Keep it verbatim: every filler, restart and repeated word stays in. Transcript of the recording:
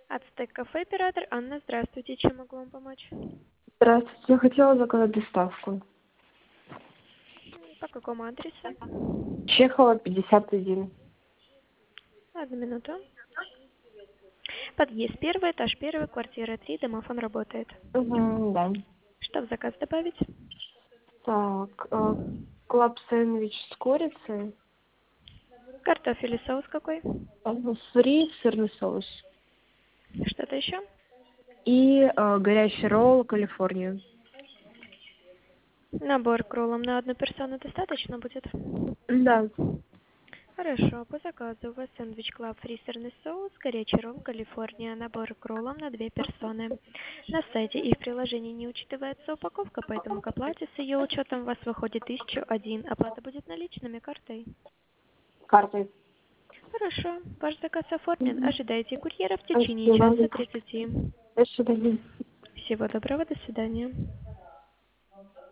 Ацтек кафе, оператор Анна, здравствуйте. Чем могу вам помочь? Здравствуйте, я хотела заказать доставку. По какому адресу? Чехова, пятьдесят один. Одну минуту. Подъезд первый, этаж первый, квартира три, домофон работает. Угу, да. Что в заказ добавить? Так, э, клаб-сэндвич с курицей, Картофель и соус какой? э, фри, сырный соус Что-то еще? и э, горячий ролл Калифорния. Набор к роллам на одну персону достаточно будет? Да. Хорошо, по заказу у вас сэндвич клаб фри сырный соус, горячий ролл Калифорния, набор к роллам на две персоны. На сайте и в приложении не учитывается упаковка, поэтому к оплате с ее учетом у вас выходит тысяча один. Оплата будет наличными картой. Картой. Хорошо, ваш заказ оформлен. Угу. Ожидайте курьера в течение Спасибо. часа тридцати. До свидания. Всего доброго, до свидания.